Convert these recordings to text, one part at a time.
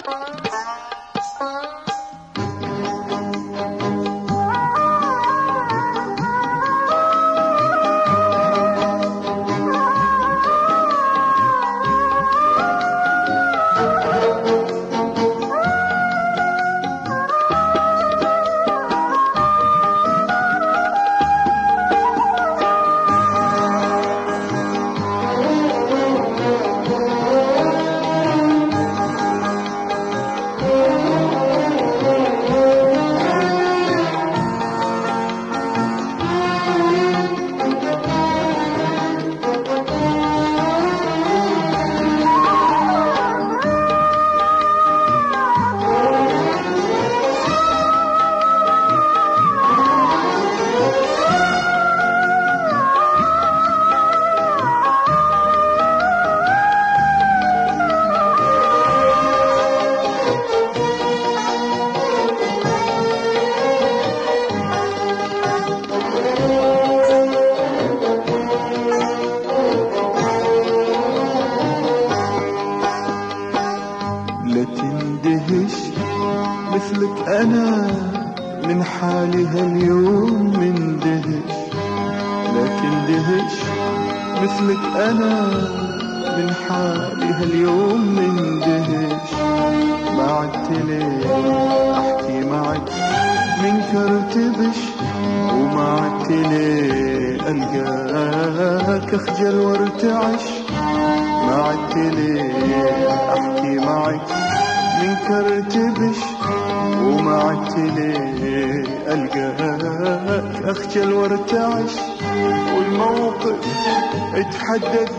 لا تندهش مثلك أنا من حالي هاليوم مندهش، لا تندهش مثلك أنا من حالي هاليوم مندهش. ما عدت ليه أحكي معك من كرتبش، وما عدت ليه ألقاك أخجل وارتعش. ما عدت ليه أحكي معك من كرتبش، وما عدت ليه ألقاك أخجل وارتعش. والموقف اتحدد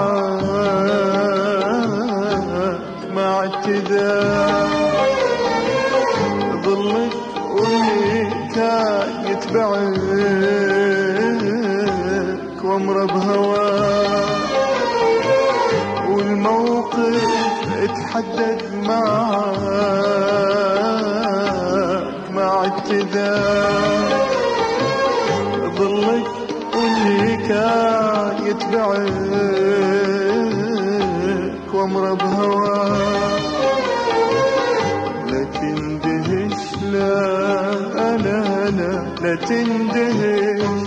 معاك، ما عدت ظلك واللي كان يتبعك وامر بهواك. والموقف اتحدد معاك، ما عدت ظلك واللي كان يتبعك وامر بهواك. لا تندهش، لا لا لا لا تندهش.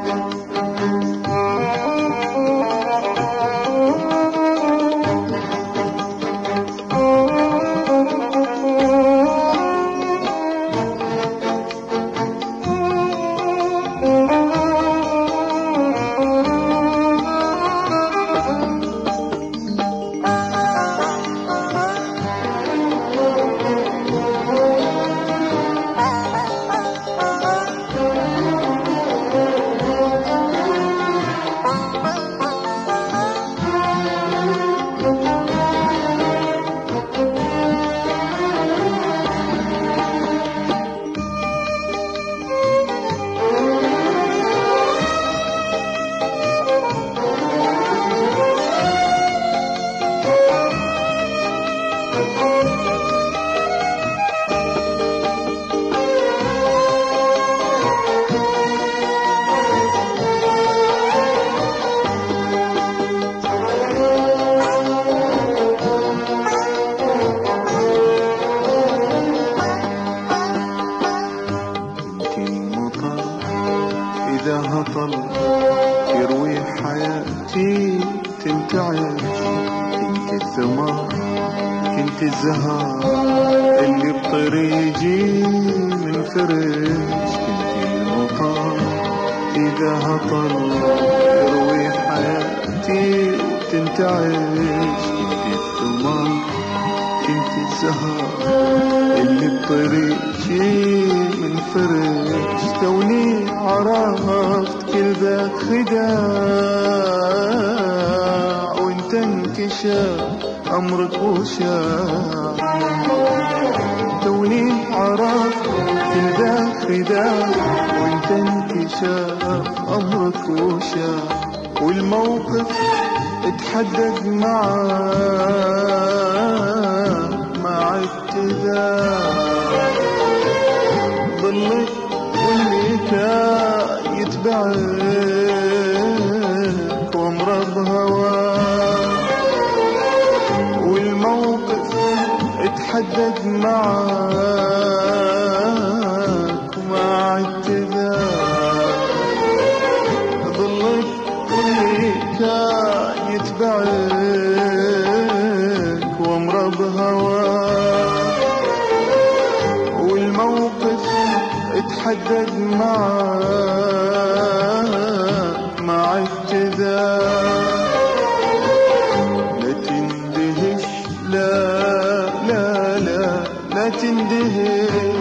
إذا هطل يروي حياتي تنتعش. كنت الثمار كنت الزهر اللي بطريقي من فرش. كنت المطر إذا هطل يروي حياتي وتنتعش. كنت الثمار كنت الزهر اللي بطريقي من فرش. توني عرفت كل ذاك خداع، وانت انكشاف أمرك وشاع. توني عرفت كل ذاك خداع، وانت انكشاف أمرك وشاع. والموقف اتحدد معاك، ما عدت ظلك واللي كان يتبعك وامر بهواك. والموقف اتحدد معاك وما عدت ذاك، ظلك واللي كان يتبعك وامر بهواك، والموقف اتحدد معاك ما عدت ذاك. لا تندهش، لا لا لا لا تندهش.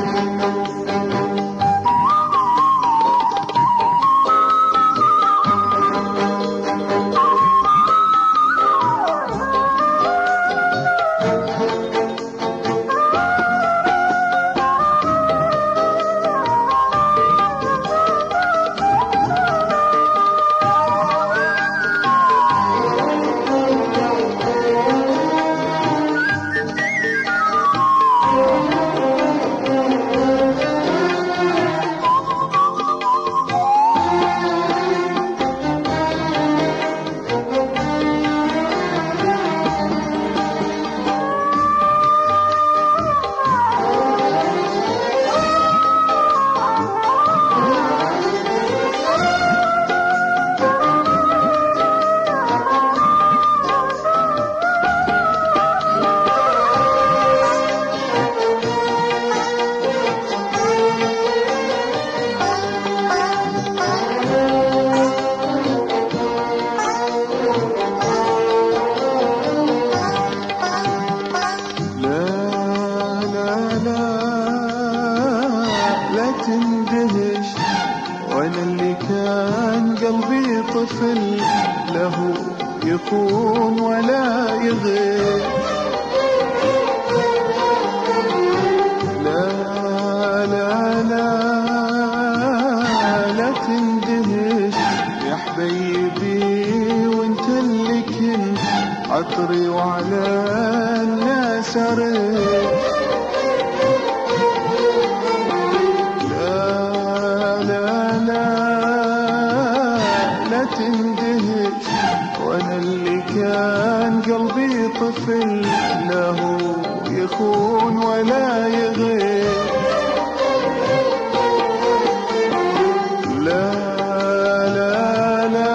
تندهش، وانا اللي كان قلبي طفل له يخون ولا يغير. لا لا لا لا تندهش يا حبيبي، وانت اللي كنت عطري وعلى الناس ريت. تندهش وانا اللي كان قلبي طفل له يخون ولا يغير. لا لا لا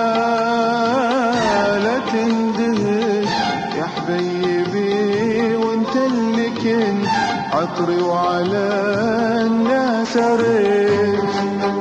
لا تندهش يا حبيبي، وانت اللي كنت عطري وعلى الناس ريش.